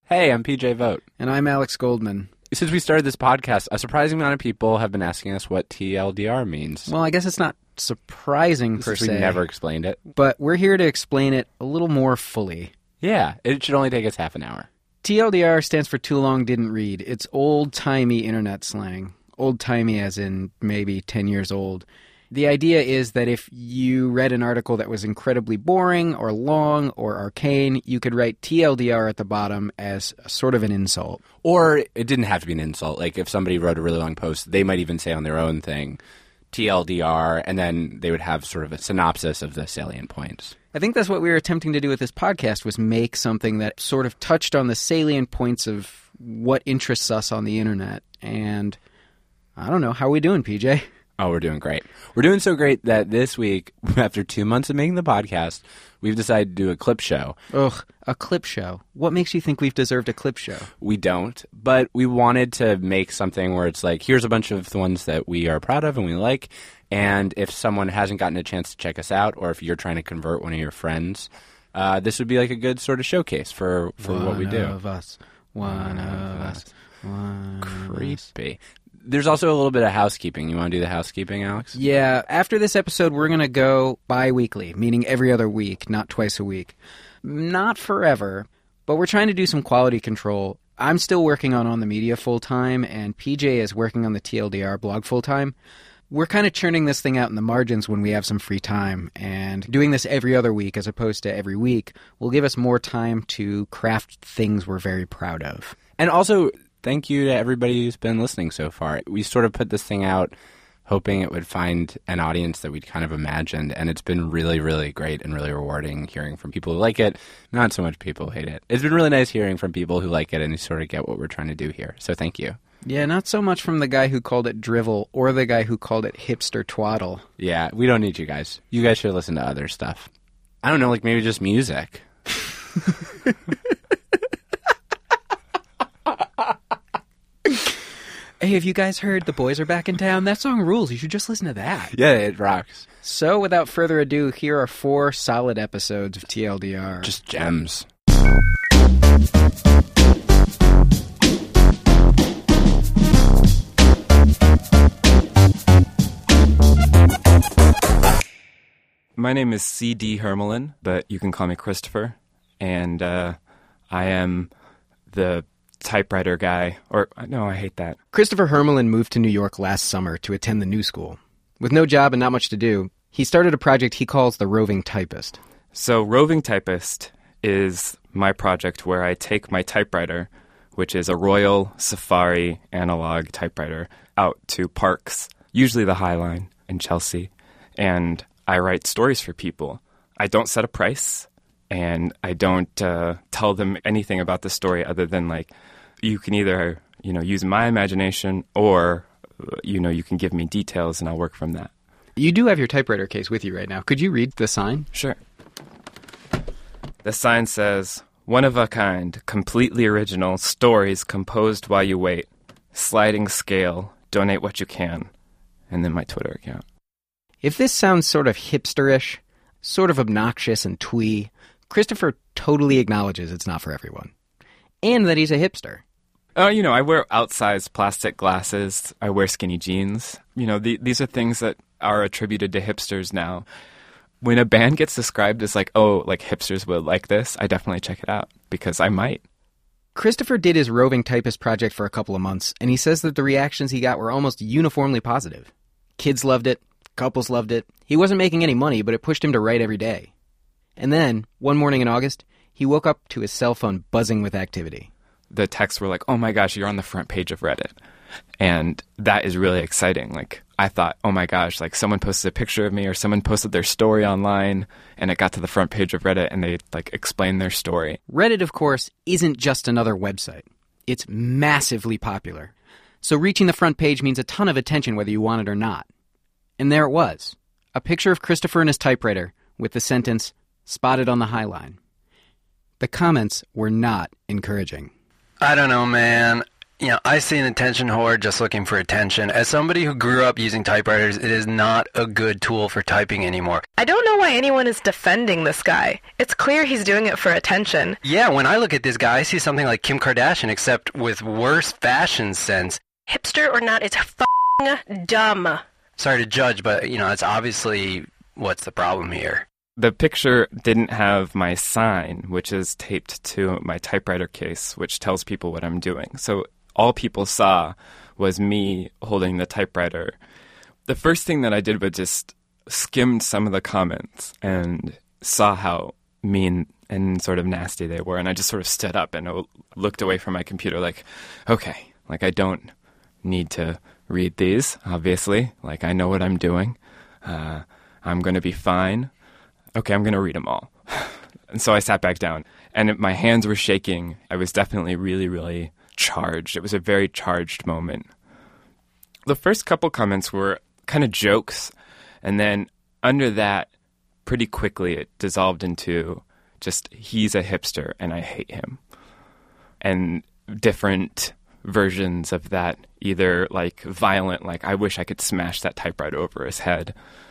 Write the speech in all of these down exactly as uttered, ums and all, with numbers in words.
Hey, I'm P J Vogt. And I'm Alex Goldman. Since we started this podcast, a surprising amount of people have been asking us what T L D R means. Well, I guess it's not surprising per se. We never explained it. But we're here to explain it a little more fully. Yeah, it should only take us half an hour. T L D R stands for Too Long Didn't Read. It's old-timey internet slang. Old-timey as in maybe ten years old. The idea is that if you read an article that was incredibly boring or long or arcane, you could write T L D R at the bottom as a sort of an insult. Or it didn't have to be an insult. Like if somebody wrote a really long post, they might even say on their own thing, T L D R, and then they would have sort of a synopsis of the salient points. I think that's what we were attempting to do with this podcast, was make something that sort of touched on the salient points of what interests us on the internet. And I don't know, how are we doing, P J? Oh, we're doing great. We're doing so great that this week, after two months of making the podcast, we've decided to do a clip show. Ugh, a clip show. What makes you think we've deserved a clip show? We don't, but we wanted to make something where it's like, here's a bunch of the ones that we are proud of and we like, and if someone hasn't gotten a chance to check us out, or if you're trying to convert one of your friends, uh, this would be like a good sort of showcase for, for one what we do. One of us. One, one of us. us. One Creepy. There's also a little bit of housekeeping. You want to do the housekeeping, Alex? Yeah. After this episode, we're going to go bi-weekly, meaning every other week, not twice a week. Not forever, but we're trying to do some quality control. I'm still working on On the Media full-time, and P J is working on the T L D R blog full-time. We're kind of churning this thing out in the margins when we have some free time, and doing this every other week as opposed to every week will give us more time to craft things we're very proud of. And also, thank you to everybody who's been listening so far. We sort of put this thing out hoping it would find an audience that we'd kind of imagined, and it's been really, really great and really rewarding hearing from people who like it, not so much people who hate it. It's been really nice hearing from people who like it and who sort of get what we're trying to do here, so thank you. Yeah, not so much from the guy who called it drivel or the guy who called it hipster twaddle. Yeah, we don't need you guys. You guys should listen to other stuff. I don't know, like maybe just music. Hey, have you guys heard The Boys Are Back in Town? That song rules. You should just listen to that. Yeah, it rocks. So, without further ado, here are four solid episodes of T L D R. Just gems. My name is C D Hermelin, but you can call me Christopher, and uh, I am the typewriter guy, or no, I hate that. Christopher Hermelin moved to New York last summer to attend the New School. With no job and not much to do, he started a project he calls the Roving Typist. So Roving Typist is my project where I take my typewriter, which is a Royal Safari analog typewriter, out to parks, usually the High Line in Chelsea, and I write stories for people. I don't set a price, and I don't uh, tell them anything about the story other than, like, you can either, you know, use my imagination or, you know, you can give me details and I'll work from that. You do have your typewriter case with you right now. Could you read the sign? Sure. The sign says, one of a kind, completely original, stories composed while you wait, sliding scale, donate what you can, and then my Twitter account. If this sounds sort of hipsterish, sort of obnoxious and twee, Christopher totally acknowledges it's not for everyone. And that he's a hipster. Uh, you know, I wear outsized plastic glasses. I wear skinny jeans. You know, the, these are things that are attributed to hipsters now. When a band gets described as like, oh, like hipsters would like this, I definitely check it out because I might. Christopher did his Roving Typist project for a couple of months, and he says that the reactions he got were almost uniformly positive. Kids loved it. Couples loved it. He wasn't making any money, but it pushed him to write every day. And then, one morning in August, he woke up to his cell phone buzzing with activity. The texts were like, oh my gosh, you're on the front page of Reddit. And that is really exciting. Like, I thought, oh my gosh, like someone posted a picture of me or someone posted their story online and it got to the front page of Reddit and they like explained their story. Reddit, of course, isn't just another website. It's massively popular. So reaching the front page means a ton of attention whether you want it or not. And there it was, a picture of Christopher and his typewriter with the sentence, spotted on the High Line. The comments were not encouraging. I don't know, man. You know, I see an attention whore just looking for attention. As somebody who grew up using typewriters, it is not a good tool for typing anymore. I don't know why anyone is defending this guy. It's clear he's doing it for attention. Yeah, when I look at this guy, I see something like Kim Kardashian, except with worse fashion sense. Hipster or not, it's f***ing dumb. Sorry to judge, but, you know, that's obviously what's the problem here. The picture didn't have my sign, which is taped to my typewriter case, which tells people what I'm doing. So all people saw was me holding the typewriter. The first thing that I did was just skimmed some of the comments and saw how mean and sort of nasty they were. And I just sort of stood up and looked away from my computer like, okay, like I don't need to read these, obviously. Like I know what I'm doing. Uh, I'm going to be fine. Okay, I'm going to read them all. And so I sat back down and my hands were shaking. I was definitely really, really charged. It was a very charged moment. The first couple comments were kind of jokes, and then under that, pretty quickly it dissolved into just, he's a hipster and I hate him. And different versions of that, either like violent, like I wish I could smash that typewriter over his head,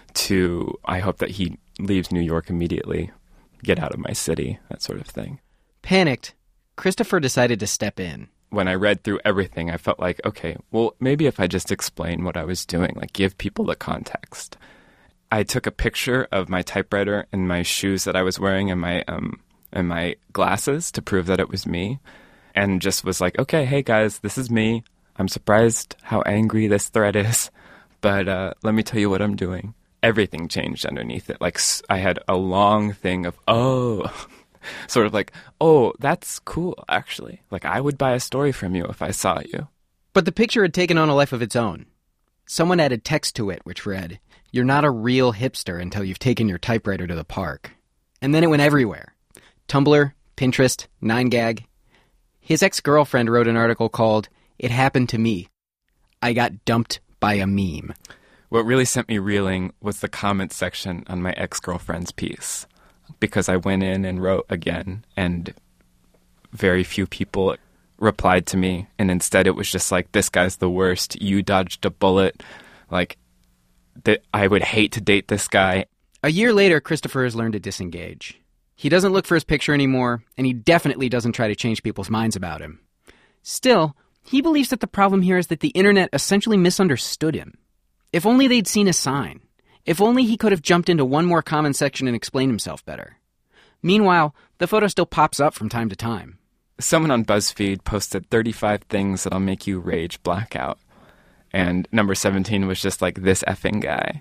to I hope that he leaves New York immediately, get out of my city, that sort of thing. Panicked, Christopher decided to step in. When I read through everything, I felt like, okay, well, maybe if I just explain what I was doing, like give people the context. I took a picture of my typewriter and my shoes that I was wearing and my um and my glasses to prove that it was me, and just was like, okay, hey guys, this is me. I'm surprised how angry this thread is, but uh, let me tell you what I'm doing. Everything changed underneath it. Like I had a long thing of, oh... sort of like, oh, that's cool, actually. Like, I would buy a story from you if I saw you. But the picture had taken on a life of its own. Someone added text to it, which read, "You're not a real hipster until you've taken your typewriter to the park." And then it went everywhere. Tumblr, Pinterest, nine gag. His ex-girlfriend wrote an article called, "It Happened to Me. I Got Dumped by a Meme." What really sent me reeling was the comments section on my ex-girlfriend's piece, because I went in and wrote again, and very few people replied to me, and instead it was just like, this guy's the worst, you dodged a bullet, like, that I would hate to date this guy. A year later, Christopher has learned to disengage. He doesn't look for his picture anymore, and he definitely doesn't try to change people's minds about him. Still, he believes that the problem here is that the internet essentially misunderstood him. If only they'd seen a sign. If only he could have jumped into one more comment section and explained himself better. Meanwhile, the photo still pops up from time to time. Someone on BuzzFeed posted thirty-five things that'll make you rage blackout. And number seventeen was just like, this effing guy.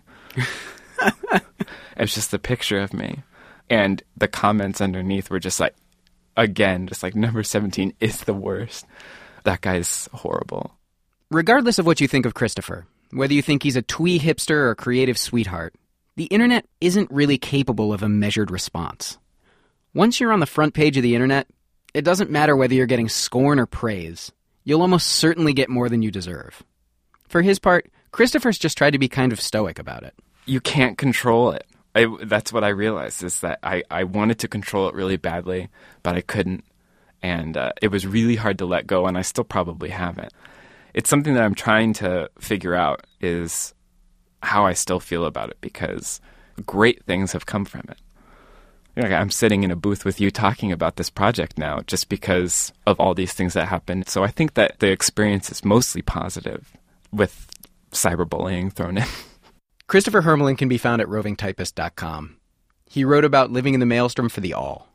It's just a picture of me. And the comments underneath were just like, again, just like, number seventeen is the worst. That guy's horrible. Regardless of what you think of Christopher, whether you think he's a twee hipster or a creative sweetheart, the internet isn't really capable of a measured response. Once you're on the front page of the internet, it doesn't matter whether you're getting scorn or praise. You'll almost certainly get more than you deserve. For his part, Christopher's just tried to be kind of stoic about it. You can't control it. I, that's what I realized, is that I, I wanted to control it really badly, but I couldn't. And uh, it was really hard to let go, and I still probably haven't. It's something that I'm trying to figure out, is how I still feel about it, because great things have come from it. You know, I'm sitting in a booth with you talking about this project now just because of all these things that happened. So I think that the experience is mostly positive, with cyberbullying thrown in. Christopher Hermelin can be found at roving typist dot com. He wrote about living in the maelstrom for the Awl.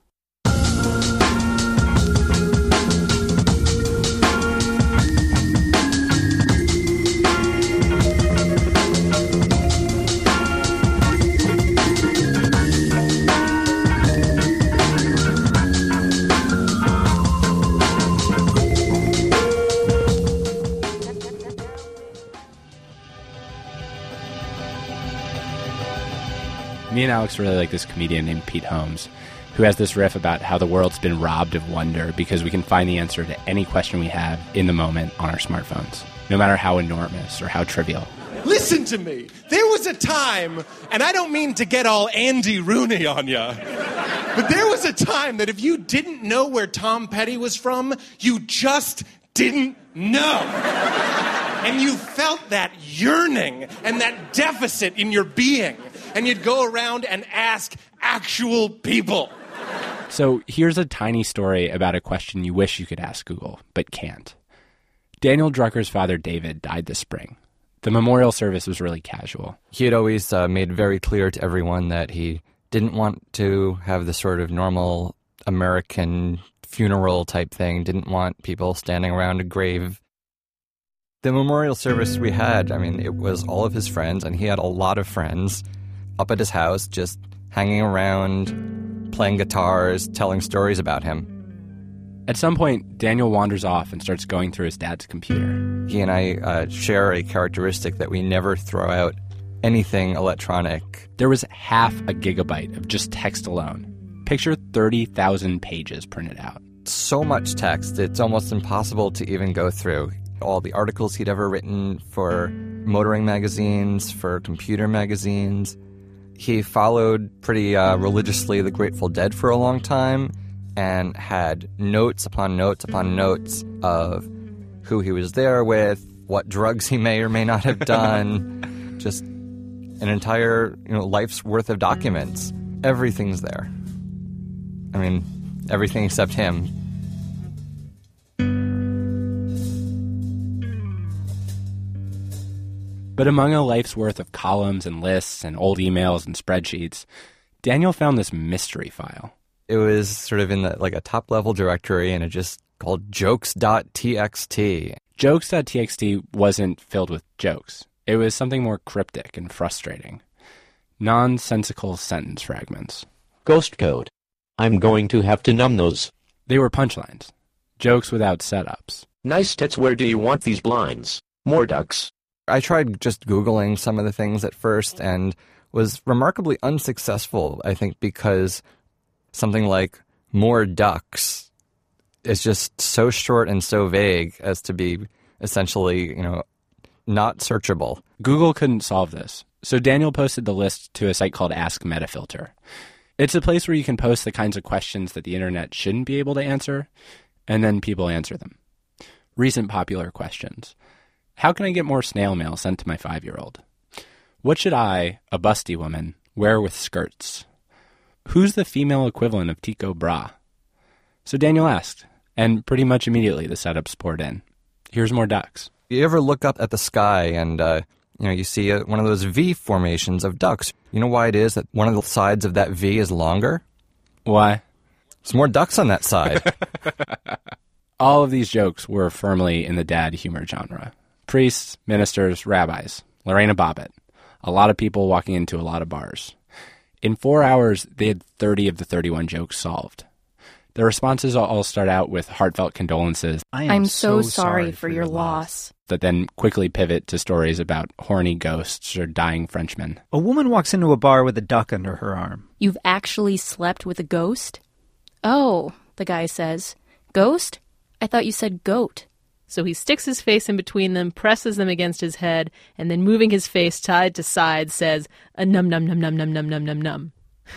Me and Alex really like this comedian named Pete Holmes, who has this riff about how the world's been robbed of wonder because we can find the answer to any question we have in the moment on our smartphones, no matter how enormous or how trivial. Listen to me. There was a time, and I don't mean to get all Andy Rooney on ya, but there was a time that if you didn't know where Tom Petty was from, you just didn't know. And you felt that yearning and that deficit in your being. And you'd go around and ask actual people. So here's a tiny story about a question you wish you could ask Google, but can't. Daniel Drucker's father, David, died this spring. The memorial service was really casual. He had always uh, made very clear to everyone that he didn't want to have the sort of normal American funeral type thing, didn't want people standing around a grave. The memorial service we had, I mean, it was all of his friends, and he had a lot of friends up at his house just hanging around, playing guitars, telling stories about him. At some point, Daniel wanders off and starts going through his dad's computer. He and I uh, share a characteristic that we never throw out anything electronic. There was half a gigabyte of just text alone. Picture thirty thousand pages printed out. So much text, it's almost impossible to even go through. All the articles he'd ever written for motoring magazines, for computer magazines. He followed pretty uh, religiously the Grateful Dead for a long time and had notes upon notes upon notes of who he was there with, what drugs he may or may not have done, just an entire, you know, life's worth of documents. Everything's there. I mean, everything except him. But among a life's worth of columns and lists and old emails and spreadsheets, Daniel found this mystery file. It was sort of in the, like a top-level directory, and it just called jokes dot t x t. jokes dot t x t wasn't filled with jokes. It was something more cryptic and frustrating. Nonsensical sentence fragments. Ghost code. I'm going to have to numb those. They were punchlines. Jokes without setups. Nice tits, where do you want these blinds? More ducks. I tried just Googling some of the things at first and was remarkably unsuccessful, I think, because something like more ducks is just so short and so vague as to be essentially, you know, not searchable. Google couldn't solve this, so Daniel posted the list to a site called Ask Metafilter. It's a place where you can post the kinds of questions that the internet shouldn't be able to answer, and then people answer them. Recent popular questions. How can I get more snail mail sent to my five-year-old? What should I, a busty woman, wear with skirts? Who's the female equivalent of Tycho Brahe? So Daniel asked, and pretty much immediately the setups poured in. Here's more ducks. You ever look up at the sky and, uh, you know, you see a, one of those V formations of ducks. You know why it is that one of the sides of that V is longer? Why? There's more ducks on that side. All of these jokes were firmly in the dad humor genre. Priests, ministers, rabbis, Lorena Bobbitt. A lot of people walking into a lot of bars. In four hours, they had thirty of the thirty-one jokes solved. The responses all start out with heartfelt condolences. I am I'm so, so sorry for your loss. That then quickly pivot to stories about horny ghosts or dying Frenchmen. A woman walks into a bar with a duck under her arm. You've actually slept with a ghost? Oh, the guy says. Ghost? I thought you said goat. So he sticks his face in between them, presses them against his head, and then moving his face side to side says, a num num num num num num num num num.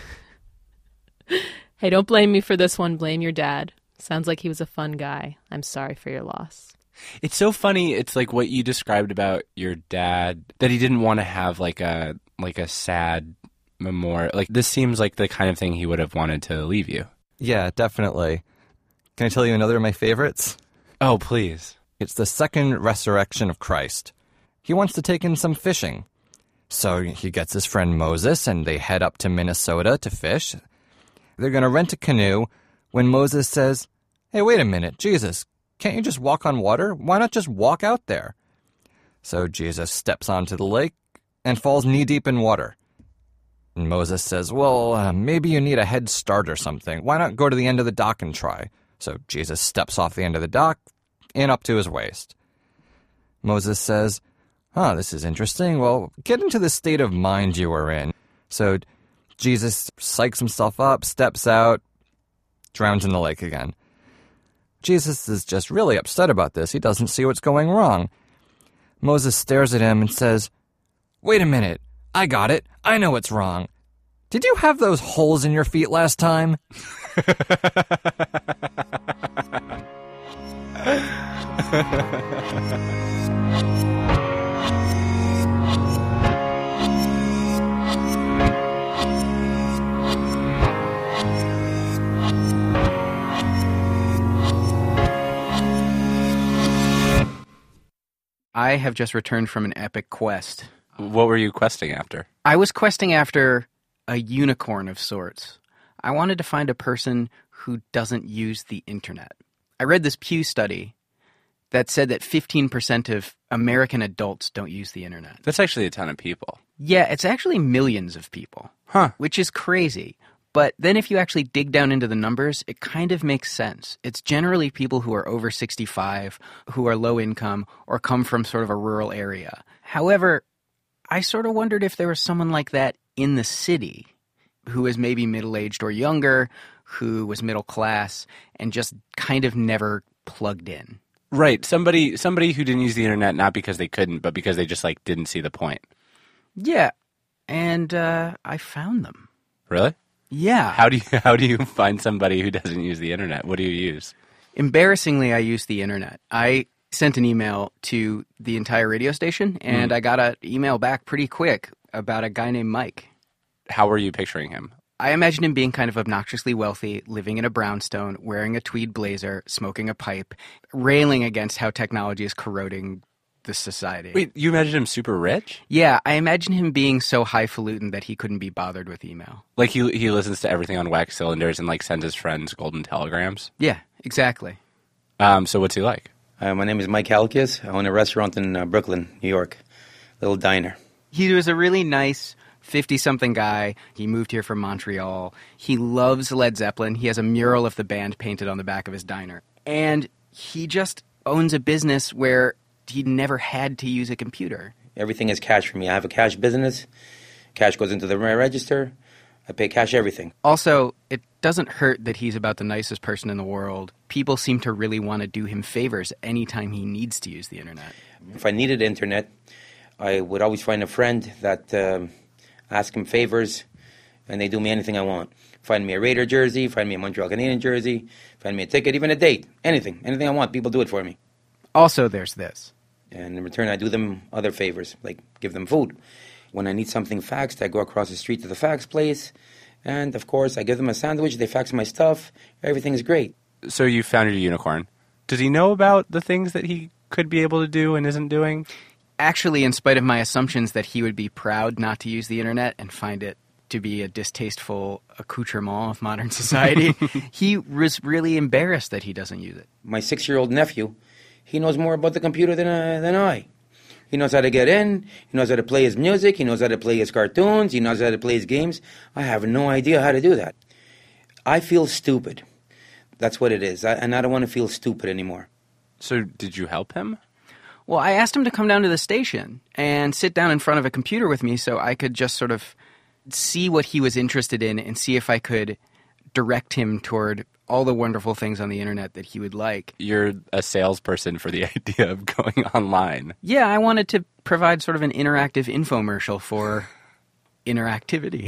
Hey, don't blame me for this one. Blame your dad. Sounds like he was a fun guy. I'm sorry for your loss. It's so funny. It's like what you described about your dad, that he didn't want to have like a like a sad memorial. Like this seems like the kind of thing he would have wanted to leave you. Yeah, definitely. Can I tell you another of my favorites? Oh, please. It's the second resurrection of Christ. He wants to take in some fishing. So he gets his friend Moses, and they head up to Minnesota to fish. They're going to rent a canoe when Moses says, hey, wait a minute, Jesus, can't you just walk on water? Why not just walk out there? So Jesus steps onto the lake and falls knee-deep in water. And Moses says, well, uh, maybe you need a head start or something. Why not go to the end of the dock and try? So Jesus steps off the end of the dock, in up to his waist. Moses says, huh, this is interesting. Well, get into the state of mind you were in. So Jesus psychs himself up, steps out, drowns in the lake again. Jesus is just really upset about this. He doesn't see what's going wrong. Moses stares at him and says, wait a minute, I got it. I know what's wrong. Did you have those holes in your feet last time? I have just returned from an epic quest. What were you questing after? I was questing after a unicorn of sorts. I wanted to find a person who doesn't use the internet. I read this Pew study that said that fifteen percent of American adults don't use the internet. That's actually a ton of people. Yeah, it's actually millions of people. Huh. Which is crazy. But then if you actually dig down into the numbers, it kind of makes sense. It's generally people who are over sixty-five, who are low income, or come from sort of a rural area. However, I sort of wondered if there was someone like that in the city who is maybe middle-aged or younger, who was middle class, and just kind of never plugged in. Right. Somebody somebody who didn't use the internet not because they couldn't, but because they just like didn't see the point. Yeah. And uh, I found them. Really? Yeah. How do you how do you find somebody who doesn't use the internet? What do you use? Embarrassingly, I use the internet. I sent an email to the entire radio station, and mm. I got an email back pretty quick about a guy named Mike. How were you picturing him? I imagine him being kind of obnoxiously wealthy, living in a brownstone, wearing a tweed blazer, smoking a pipe, railing against how technology is corroding the society. Wait, you imagine him super rich? Yeah, I imagine him being so highfalutin that he couldn't be bothered with email. Like he he listens to everything on wax cylinders and like sends his friends golden telegrams? Yeah, exactly. Um, so what's he like? Uh, my name is Mike Halkias. I own a restaurant in uh, Brooklyn, New York. Little diner. He was a really nice fifty-something guy. He moved here from Montreal. He loves Led Zeppelin. He has a mural of the band painted on the back of his diner. And he just owns a business where he never had to use a computer. Everything is cash for me. I have a cash business. Cash goes into the register. I pay cash everything. Also, it doesn't hurt that he's about the nicest person in the world. People seem to really want to do him favors anytime he needs to use the internet. If I needed internet, I would always find a friend that um, ask him favors, and they do me anything I want. Find me a Raider jersey, find me a Montreal Canadian jersey, find me a ticket, even a date. Anything. Anything I want, people do it for me. Also, there's this. And in return, I do them other favors, like give them food. When I need something faxed, I go across the street to the fax place. And, of course, I give them a sandwich. They fax my stuff. Everything's great. So you founded a unicorn. Does he know about the things that he could be able to do and isn't doing? Actually, in spite of my assumptions that he would be proud not to use the internet and find it to be a distasteful accoutrement of modern society, he was really embarrassed that he doesn't use it. My six-year-old nephew, he knows more about the computer than, uh, than I. He knows how to get in. He knows how to play his music. He knows how to play his cartoons. He knows how to play his games. I have no idea how to do that. I feel stupid. That's what it is. I, and I don't want to feel stupid anymore. So did you help him? Well, I asked him to come down to the station and sit down in front of a computer with me so I could just sort of see what he was interested in and see if I could direct him toward all the wonderful things on the internet that he would like. You're a salesperson for the idea of going online. Yeah, I wanted to provide sort of an interactive infomercial for interactivity.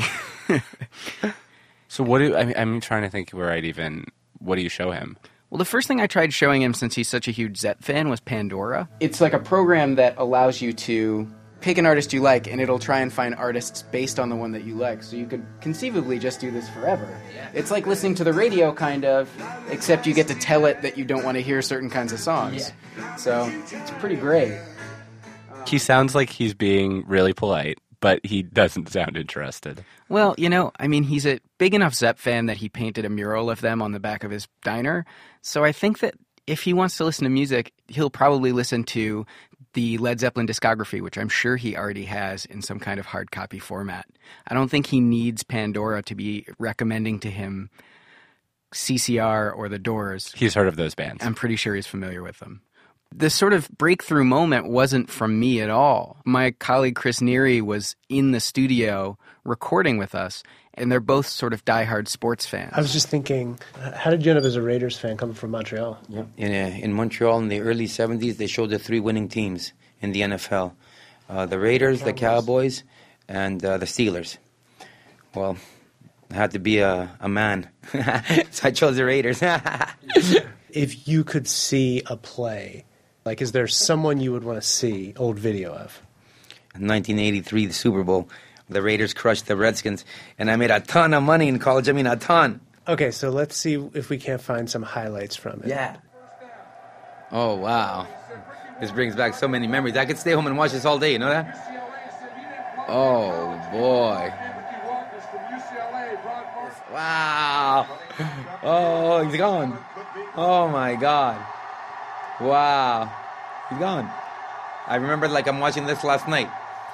So what do I mean, I'm trying to think where I'd even, what do you show him? Well, the first thing I tried showing him, since he's such a huge Zepp fan, was Pandora. It's like a program that allows you to pick an artist you like, and it'll try and find artists based on the one that you like. So you could conceivably just do this forever. It's like listening to the radio, kind of, except you get to tell it that you don't want to hear certain kinds of songs. Yeah. So it's pretty great. He sounds like he's being really polite, but he doesn't sound interested. Well, you know, I mean, he's a big enough Zepp fan that he painted a mural of them on the back of his diner. So I think that if he wants to listen to music, he'll probably listen to the Led Zeppelin discography, which I'm sure he already has in some kind of hard copy format. I don't think he needs Pandora to be recommending to him C C R or The Doors. He's heard of those bands. I'm pretty sure he's familiar with them. This sort of breakthrough moment wasn't from me at all. My colleague Chris Neary was in the studio recording with us, and they're both sort of diehard sports fans. I was just thinking, how did you end up as a Raiders fan coming from Montreal? Yeah. In, uh, in Montreal in the early seventies, they showed the three winning teams in the N F L. Uh, the Raiders, Cowboys. the Cowboys, and uh, the Steelers. Well, I had to be a, a man, so I chose the Raiders. If you could see a play, like, is there someone you would want to see old video of? nineteen eighty-three, the Super Bowl. The Raiders crushed the Redskins, and I made a ton of money in college. I mean, a ton. Okay, so let's see if we can't find some highlights from it. Yeah. Oh, wow. This brings back so many memories. I could stay home and watch this all day, you know that? Oh, boy. Wow. Oh, he's gone. Oh, my God. Wow. He's gone. I remember like I'm watching this last night.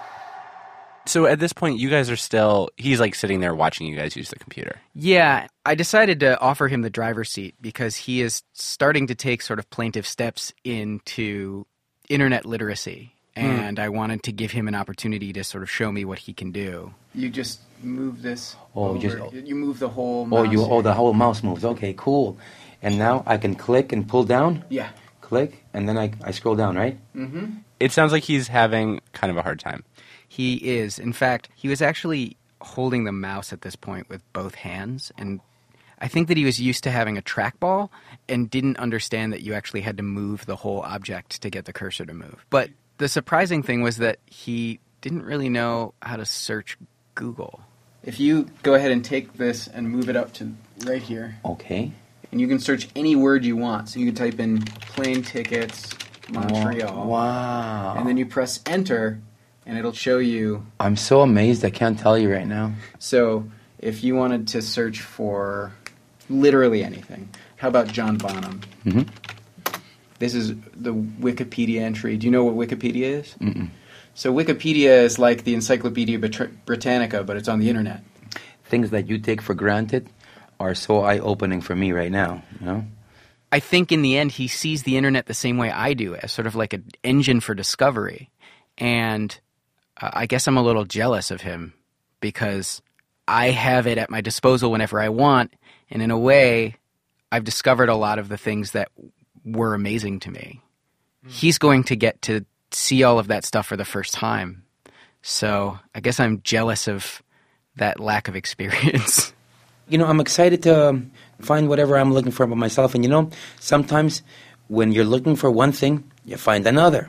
So at this point, you guys are still, he's like sitting there watching you guys use the computer. Yeah, I decided to offer him the driver's seat because he is starting to take sort of plaintive steps into internet literacy. And mm. I wanted to give him an opportunity to sort of show me what he can do. You just move this oh, over. Just, you move the whole mouse. Oh, you, oh, the whole mouse moves. Okay, cool. And now I can click and pull down? Yeah. Click, and then I, I scroll down, right? Mm-hmm. It sounds like he's having kind of a hard time. He is. In fact, he was actually holding the mouse at this point with both hands, and I think that he was used to having a trackball and didn't understand that you actually had to move the whole object to get the cursor to move. But the surprising thing was that he didn't really know how to search Google. If you go ahead and take this and move it up to right here. Okay. And you can search any word you want. So you can type in plane tickets, Montreal. Wow. And then you press enter, and it'll show you. I'm so amazed. I can't tell you right now. So if you wanted to search for literally anything, how about John Bonham? Mm-hmm. This is the Wikipedia entry. Do you know what Wikipedia is? Mm-mm. So Wikipedia is like the Encyclopedia Britannica, but it's on the internet. Things that you take for granted are so eye-opening for me right now, you know? I think in the end he sees the internet the same way I do, as sort of like an engine for discovery. And uh, I guess I'm a little jealous of him because I have it at my disposal whenever I want, and in a way I've discovered a lot of the things that were amazing to me. Mm. He's going to get to see all of that stuff for the first time. So I guess I'm jealous of that lack of experience. You know, I'm excited to find whatever I'm looking for about myself. And, you know, sometimes when you're looking for one thing, you find another.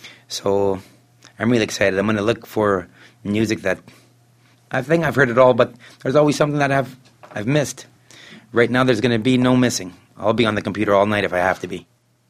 So I'm really excited. I'm going to look for music that I think I've heard it all, but there's always something that I've I've missed. Right now, there's going to be no missing. I'll be on the computer all night if I have to be.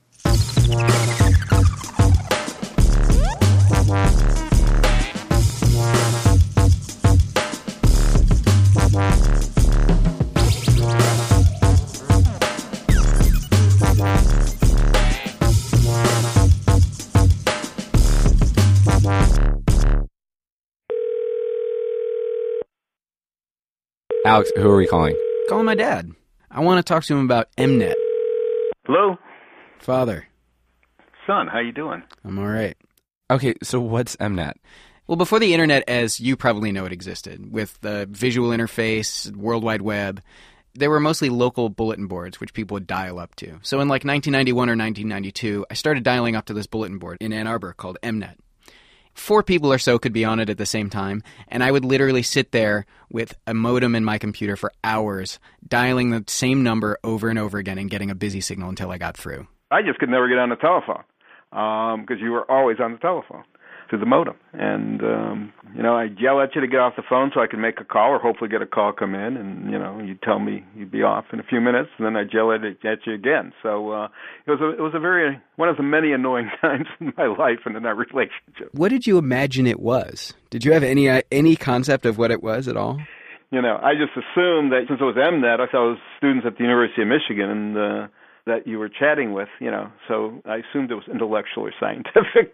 Alex, who are we calling? Calling my dad. I want to talk to him about Mnet. Hello? Father. Son, how you doing? I'm all right. Okay, so what's Mnet? Well, before the internet, as you probably know it existed, with the visual interface, World Wide Web, there were mostly local bulletin boards, which people would dial up to. So in like nineteen ninety-one or nineteen ninety-two, I started dialing up to this bulletin board in Ann Arbor called Mnet. Four people or so could be on it at the same time, and I would literally sit there with a modem in my computer for hours, dialing the same number over and over again and getting a busy signal until I got through. I just could never get on the telephone because um, you were always on the telephone through the modem. And, um, you know, I'd yell at you to get off the phone so I could make a call or hopefully get a call come in. And, you know, you'd tell me you'd be off in a few minutes, and then I'd yell at, at you again. So uh, it was a, it was a very, one of the many annoying times in my life and in that relationship. What did you imagine it was? Did you have any uh, any concept of what it was at all? You know, I just assumed that since it was Mnet, I thought it was students at the University of Michigan and uh, that you were chatting with, you know. So I assumed it was intellectual or scientific.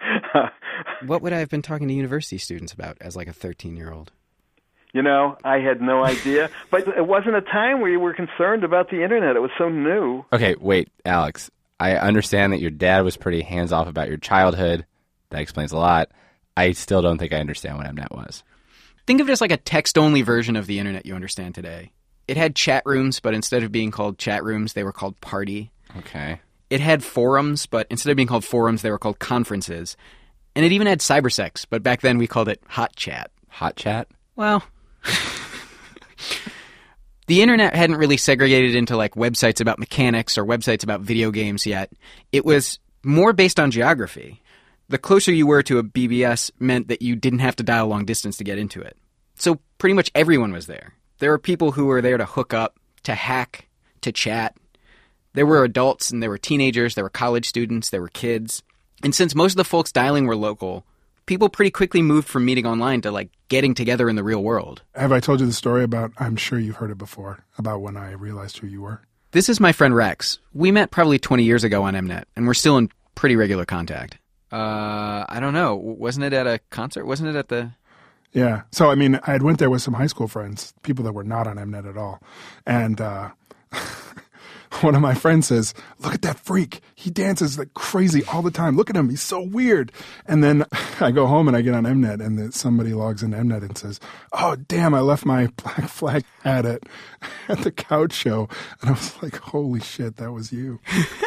What would I have been talking to university students about as like a thirteen-year-old? You know, I had no idea. But it wasn't a time where you were concerned about the internet. It was so new. Okay, wait, Alex. I understand that your dad was pretty hands-off about your childhood. That explains a lot. I still don't think I understand what Mnet was. Think of it as like a text-only version of the internet you understand today. It had chat rooms, but instead of being called chat rooms, they were called party. Okay. It had forums, but instead of being called forums, they were called conferences. And it even had cybersex, but back then we called it hot chat. Hot chat? Well, The internet hadn't really segregated into like websites about mechanics or websites about video games yet. It was more based on geography. The closer you were to a B B S meant that you didn't have to dial long distance to get into it. So pretty much everyone was there. There were people who were there to hook up, to hack, to chat. There were adults and there were teenagers, there were college students, there were kids. And since most of the folks dialing were local, people pretty quickly moved from meeting online to like getting together in the real world. Have I told you the story about, I'm sure you've heard it before, about when I realized who you were? This is my friend Rex. We met probably twenty years ago on Mnet, and we're still in pretty regular contact. Uh, I don't know. Wasn't it at a concert? Wasn't it at the... Yeah. So, I mean, I had went there with some high school friends, people that were not on Mnet at all. And uh, one of my friends says, look at that freak. He dances like crazy all the time. Look at him. He's so weird. And then I go home and I get on Mnet, and the, somebody logs into Mnet and says, oh, damn, I left my Black Flag hat at, at the couch show. And I was like, holy shit, that was you.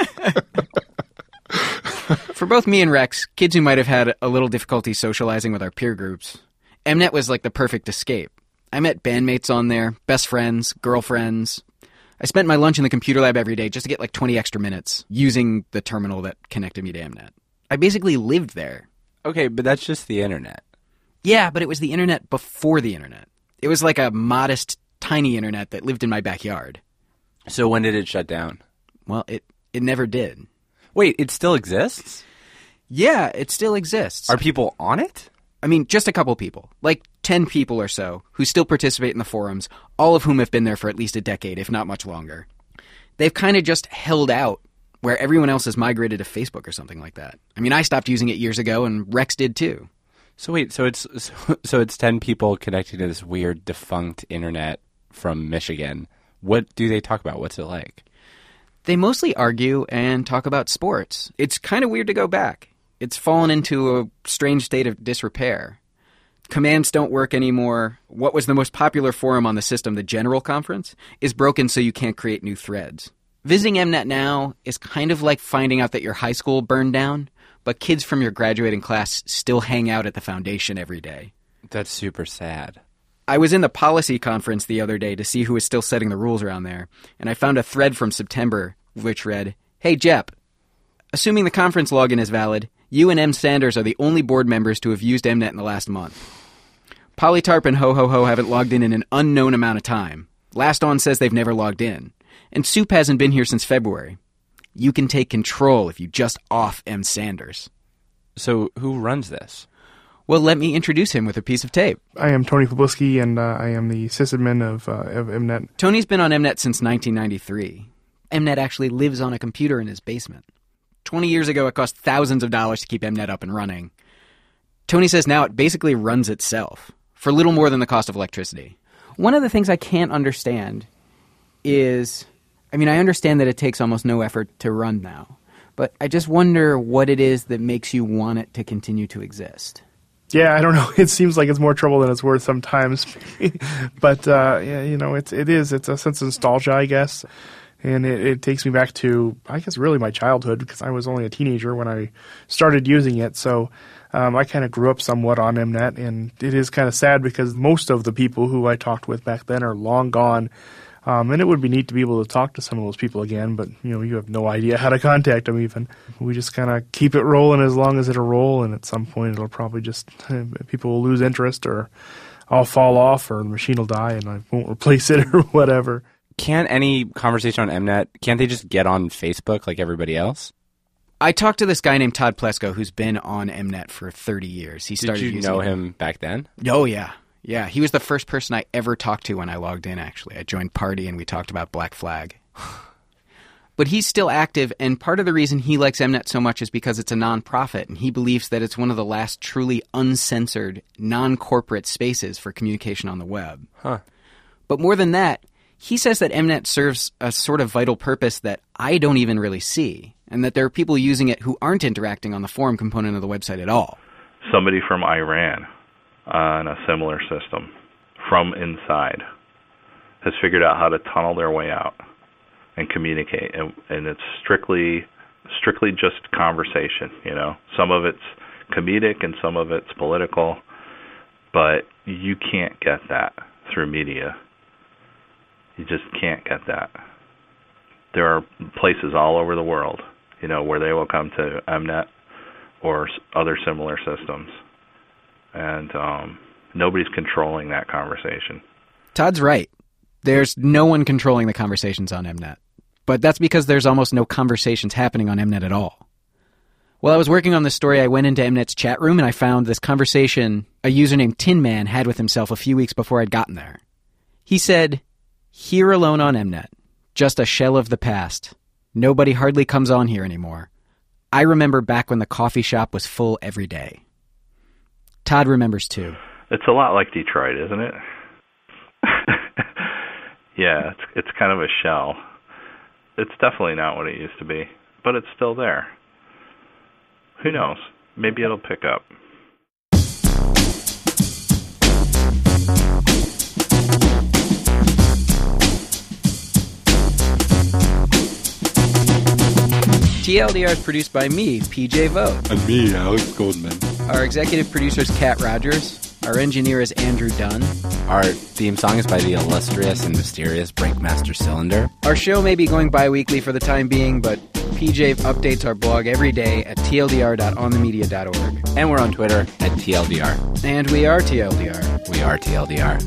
For both me and Rex, kids who might have had a little difficulty socializing with our peer groups, Mnet was like the perfect escape. I met bandmates on there, best friends, girlfriends. I spent my lunch in the computer lab every day just to get like twenty extra minutes using the terminal that connected me to Mnet. I basically lived there. Okay, but that's just the internet. Yeah, but it was the internet before the internet. It was like a modest, tiny internet that lived in my backyard. So when did it shut down? Well, it, it never did. Wait, it still exists? Yeah, it still exists. Are people on it? I mean, just a couple people. Like ten people or so who still participate in the forums, all of whom have been there for at least a decade, if not much longer. They've kind of just held out where everyone else has migrated to Facebook or something like that. I mean, I stopped using it years ago, and Rex did too. So wait, so it's so it's ten people connected to this weird defunct internet from Michigan. What do they talk about? What's it like? They mostly argue and talk about sports. It's kind of weird to go back. It's fallen into a strange state of disrepair. Commands don't work anymore. What was the most popular forum on the system, the General Conference, is broken so you can't create new threads. Visiting Mnet now is kind of like finding out that your high school burned down, but kids from your graduating class still hang out at the foundation every day. That's super sad. I was in the policy conference the other day to see who was still setting the rules around there, and I found a thread from September which read, Hey, Jep, assuming the conference login is valid, you and M. Sanders are the only board members to have used Mnet in the last month. Polytarp and Ho Ho Ho haven't logged in in an unknown amount of time. Last On says they've never logged in. And Soup hasn't been here since February. You can take control if you just off M. Sanders. So who runs this? Well, let me introduce him with a piece of tape. I am Tony Poblisky, and uh, I am the sysadmin of, uh, of Mnet. Tony's been on Mnet since nineteen ninety-three. Mnet actually lives on a computer in his basement. Twenty years ago, it cost thousands of dollars to keep Mnet up and running. Tony says now it basically runs itself for little more than the cost of electricity. One of the things I can't understand is, I mean, I understand that it takes almost no effort to run now, but I just wonder what it is that makes you want it to continue to exist. Yeah, I don't know. It seems like it's more trouble than it's worth sometimes. But, uh, yeah, you know, it's, it is. It's a sense of nostalgia, I guess. And it, it takes me back to, I guess, really my childhood, because I was only a teenager when I started using it. So um, I kind of grew up somewhat on Mnet, and it is kind of sad because most of the people who I talked with back then are long gone. Um, and it would be neat to be able to talk to some of those people again, but, you know, you have no idea how to contact them even. We just kind of keep it rolling as long as it'll roll, and at some point it'll probably just, people will lose interest, or I'll fall off, or the machine will die and I won't replace it or whatever. Can't any conversation on Mnet, can't they just get on Facebook like everybody else? I talked to this guy named Todd Plesko who's been on Mnet for thirty years. He started Did you using know it. him back then? Oh, yeah. Yeah, he was the first person I ever talked to when I logged in, actually. I joined Party and we talked about Black Flag. But he's still active, and part of the reason he likes Mnet so much is because it's a non-profit, and he believes that it's one of the last truly uncensored, non-corporate spaces for communication on the web. Huh. But more than that, he says that Mnet serves a sort of vital purpose that I don't even really see, and that there are people using it who aren't interacting on the forum component of the website at all. Somebody from Iran on a similar system from inside has figured out how to tunnel their way out and communicate, and, and it's strictly strictly just conversation, you know. Some of it's comedic and some of it's political, but you can't get that through media. You just can't get that. There are places all over the world, you know, where they will come to Mnet or other similar systems, and um, nobody's controlling that conversation. Todd's right. There's no one controlling the conversations on Mnet. But that's because there's almost no conversations happening on Mnet at all. While I was working on this story, I went into Mnet's chat room and I found this conversation a user named Tin Man had with himself a few weeks before I'd gotten there. He said, "Here alone on Mnet. Just a shell of the past. Nobody hardly comes on here anymore. I remember back when the coffee shop was full every day." Todd remembers too. It's a lot like Detroit, isn't it? Yeah, it's it's kind of a shell. It's definitely not what it used to be, but it's still there. Who knows? Maybe it'll pick up. T L D R is produced by me, P J Vogt. And me, Alex Goldman. Our executive producer is Kat Rogers. Our engineer is Andrew Dunn. Our theme song is by the illustrious and mysterious Breakmaster Cylinder. Our show may be going bi-weekly for the time being, but P J updates our blog every day at T L D R dot on the media dot org. And we're on Twitter at T L D R. And we are T L D R. We are T L D R.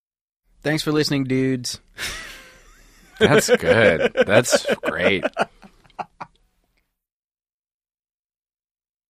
Thanks for listening, dudes. That's good. That's great.